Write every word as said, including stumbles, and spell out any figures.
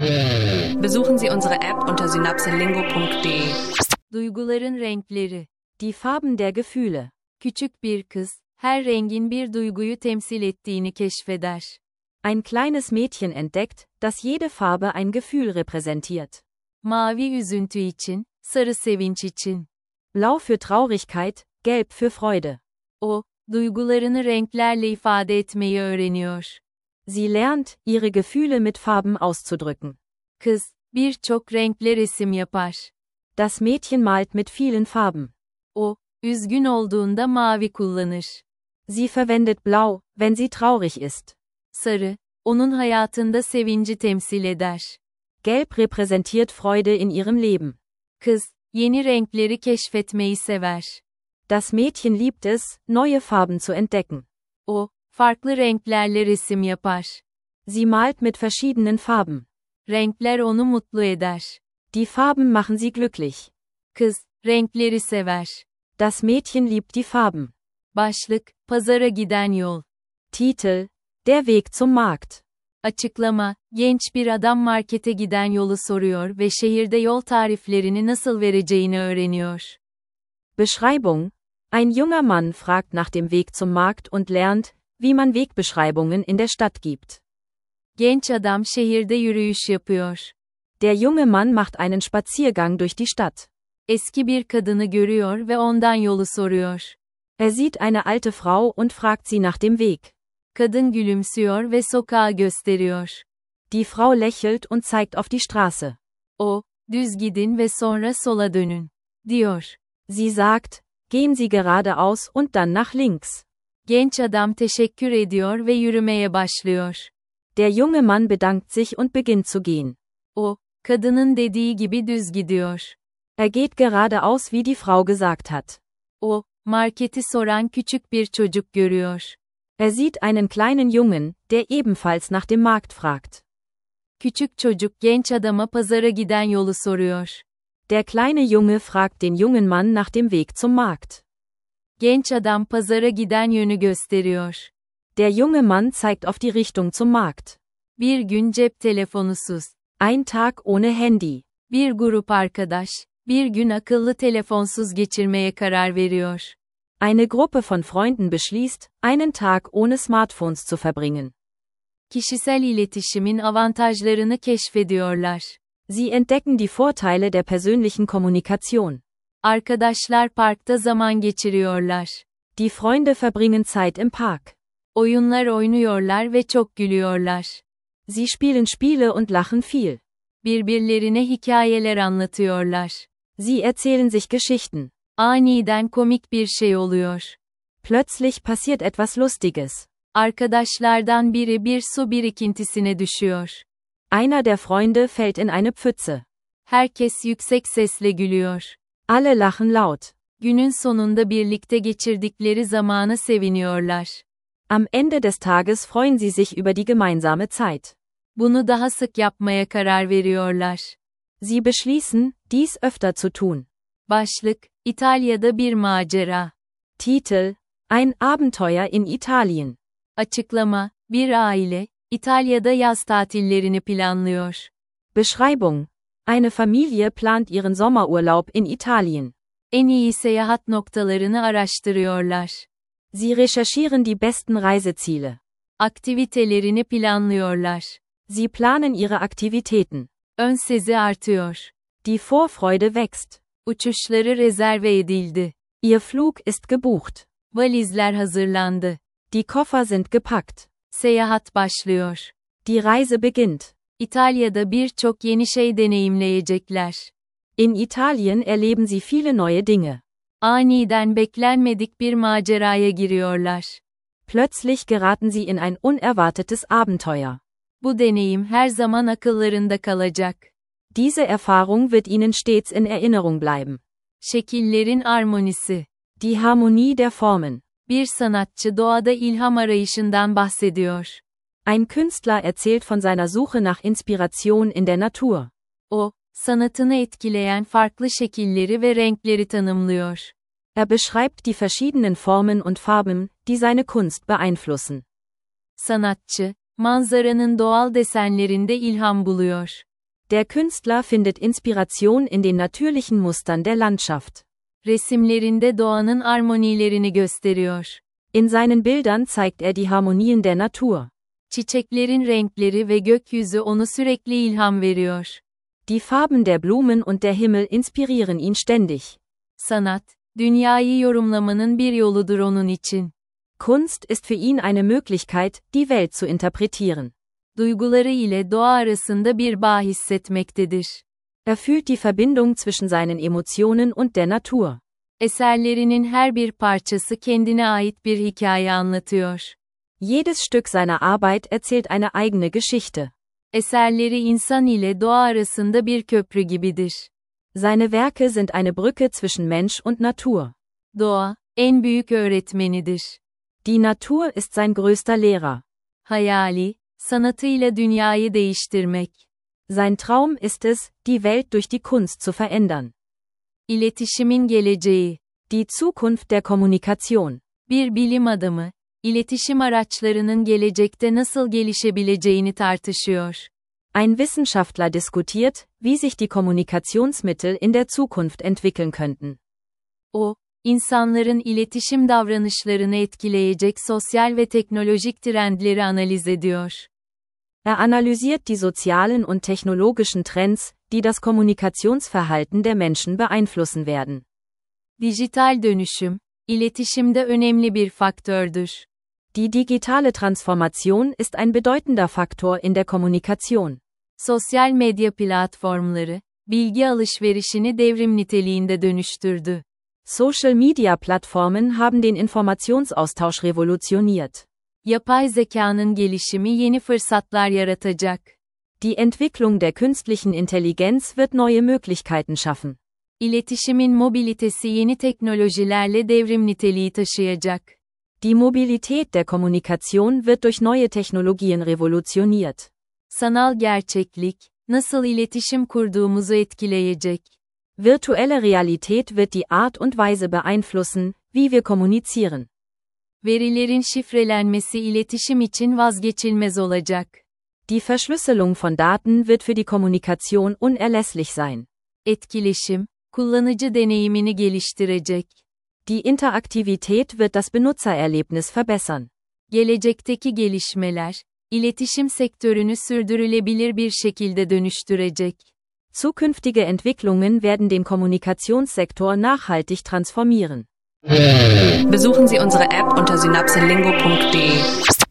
Besuchen Sie unsere App unter synapselingo punkt de. Duyguların renkleri. Die Farben der Gefühle. Küçük bir kız, her rengin bir duyguyu temsil ettiğini keşfeder. Ein kleines Mädchen entdeckt, dass jede Farbe ein Gefühl repräsentiert. Mavi üzüntü için, sarı sevinç için. Blau für Traurigkeit, gelb für Freude. O, duygularını renklerle ifade etmeyi öğreniyor. Sie lernt, ihre Gefühle mit Farben auszudrücken. Kız, birçok renkle resim yapar. Das Mädchen malt mit vielen Farben. O, üzgün olduğunda mavi kullanır. Sie verwendet blau, wenn sie traurig ist. Sarı, onun hayatında sevinci temsil eder. Gelb repräsentiert Freude in ihrem Leben. Kız, yeni renkleri keşfetmeyi sever. Das Mädchen liebt es, neue Farben zu entdecken. O, farklı renklerle resim yapar. Sie malt mit verschiedenen Farben. Renkler onu mutlu eder. Die Farben machen sie glücklich. Kız, renkleri sever. Das Mädchen liebt die Farben. Başlık, pazara giden yol. Titel, Der Weg zum Markt. Açıklama, genç bir adam markete giden yolu soruyor ve şehirde yol tariflerini nasıl vereceğini öğreniyor. Beschreibung, ein junger Mann fragt nach dem Weg zum Markt und lernt, wie man Wegbeschreibungen in der Stadt gibt. Genç adam şehirde yürüyüş yapıyor. Der junge Mann macht einen Spaziergang durch die Stadt. Eski bir kadını görüyor ve ondan yolu soruyor. Er sieht eine alte Frau und fragt sie nach dem Weg. Kadın gülümsüyor ve sokağı gösteriyor. Die Frau lächelt und zeigt auf die Straße. O, düz gidin ve sonra sola dönün, diyor. Sie sagt, gehen Sie geradeaus und dann nach links. Genç adam teşekkür ediyor ve yürümeye başlıyor. Der junge Mann bedankt sich und beginnt zu gehen. O, kadının dediği gibi düz gidiyor. Er geht geradeaus wie die Frau gesagt hat. O, marketi soran küçük bir çocuk görüyor. Er sieht einen kleinen Jungen, der ebenfalls nach dem Markt fragt. Küçük çocuk genç adama pazara giden yolu soruyor. Der kleine Junge fragt den jungen Mann nach dem Weg zum Markt. Genç adam pazara giden yönü gösteriyor. Der junge Mann zeigt auf die Richtung zum Markt. Bir gün cep telefonusuz. Ein Tag ohne Handy. Bir grup arkadaş, bir gün akıllı telefonsuz geçirmeye karar veriyor. Eine Gruppe von Freunden beschließt, einen Tag ohne Smartphones zu verbringen. Kişisel iletişimin avantajlarını keşfediyorlar. Sie entdecken die Vorteile der persönlichen Kommunikation. Arkadaşlar parkta zaman geçiriyorlar. Die Freunde verbringen Zeit im Park. Oyunlar oynuyorlar ve çok gülüyorlar. Sie spielen Spiele und lachen viel. Birbirlerine hikayeler anlatıyorlar. Sie erzählen sich Geschichten. Aniden komik bir şey oluyor. Plötzlich passiert etwas Lustiges. Arkadaşlardan biri bir su birikintisine düşüyor. Einer der Freunde fällt in eine Pfütze. Herkes yüksek sesle gülüyor. Alle lachen laut. Günün sonunda birlikte geçirdikleri zamana seviniyorlar. Am Ende des Tages freuen sie sich über die gemeinsame Zeit. Bunu daha sık yapmaya karar veriyorlar. Sie beschließen, dies öfter zu tun. Başlık, İtalya'da bir macera. Titel, Ein Abenteuer in Italien. Açıklama, bir aile, İtalya'da yaz tatillerini planlıyor. Beschreibung, eine Familie plant ihren Sommerurlaub in Italien. En iyi seyahat noktalarını araştırıyorlar. Sie recherchieren die besten Reiseziele. Aktivitelerini planlıyorlar. Sie planen ihre Aktivitäten. Ön sezi artıyor. Die Vorfreude wächst. Uçuşları rezerve edildi. Ihr Flug ist gebucht. Valizler hazırlandı. Die Koffer sind gepackt. Seyahat başlıyor. Die Reise beginnt. İtalya'da birçok yeni şey deneyimleyecekler. In Italien erleben sie viele neue Dinge. Aniden beklenmedik bir maceraya giriyorlar. Plötzlich geraten sie in ein unerwartetes Abenteuer. Bu deneyim her zaman akıllarında kalacak. Diese Erfahrung wird ihnen stets in Erinnerung bleiben. Şekillerin armonisi. Die Harmonie der Formen. Bir sanatçı doğada ilham arayışından bahsediyor. Ein Künstler erzählt von seiner Suche nach Inspiration in der Natur. O, sanatını etkileyen farklı şekilleri ve renkleri tanımlıyor. Er beschreibt die verschiedenen Formen und Farben, die seine Kunst beeinflussen. Sanatçı, manzaranın doğal desenlerinde ilham buluyor. Der Künstler findet Inspiration in den natürlichen Mustern der Landschaft. Resimlerinde doğanın armonilerini gösteriyor. In seinen Bildern zeigt er die Harmonien der Natur. Çiçeklerin renkleri ve gökyüzü onu sürekli ilham veriyor. Die Farben der Blumen und der Himmel inspirieren ihn ständig. Sanat, dünyayı yorumlamanın bir yoludur onun için. Kunst ist für ihn eine Möglichkeit, die Welt zu interpretieren. Duyguları ile doğa arasında bir bağ hissetmektedir. Er fühlt die Verbindung zwischen seinen Emotionen und der Natur. Eserlerinin her bir parçası kendine ait bir hikaye anlatıyor. Jedes Stück seiner Arbeit erzählt eine eigene Geschichte. Eserleri insan ile doğa arasında bir köprü gibidir. Seine Werke sind eine Brücke zwischen Mensch und Natur. Doğa, en büyük öğretmenidir. Die Natur ist sein größter Lehrer. Hayali, sanatıyla dünyayı değiştirmek. Sein Traum ist es, die Welt durch die Kunst zu verändern. İletişimin geleceği. Die Zukunft der Kommunikation. Bir bilim adamı, iletişim araçlarının gelecekte nasıl gelişebileceğini tartışıyor. Ein Wissenschaftler diskutiert, wie sich die Kommunikationsmittel in der Zukunft entwickeln könnten. O, insanların iletişim davranışlarını etkileyecek sosyal ve teknolojik trendleri analiz ediyor. Er analysiert die sozialen und technologischen Trends, die das Kommunikationsverhalten der Menschen beeinflussen werden. Dijital dönüşüm, iletişimde önemli bir faktördür. Die digitale Transformation ist ein bedeutender Faktor in der Kommunikation. Sosyal medya platformları, bilgi alışverişini devrim niteliğinde dönüştürdü. Social Media Plattformen haben den Informationsaustausch revolutioniert. Yapay zekanın gelişimi yeni fırsatlar yaratacak. Die Entwicklung der künstlichen Intelligenz wird neue Möglichkeiten schaffen. İletişimin mobilitesi yeni teknolojilerle devrim niteliği taşıyacak. Die Mobilität der Kommunikation wird durch neue Technologien revolutioniert. Sanal gerçeklik, nasıl iletişim kurduğumuzu etkileyecek. Virtuelle Realität wird die Art und Weise beeinflussen, wie wir kommunizieren. Verilerin şifrelenmesi iletişim için vazgeçilmez olacak. Die Verschlüsselung von Daten wird für die Kommunikation unerlässlich sein. Etkileşim, kullanıcı deneyimini geliştirecek. Die Interaktivität wird das Benutzererlebnis verbessern. Gelecekteki gelişmeler, iletişim sektörünü sürdürülebilir bir şekilde dönüştürecek. Zukünftige Entwicklungen werden den Kommunikationssektor nachhaltig transformieren. Besuchen Sie unsere App unter synapselingo punkt de.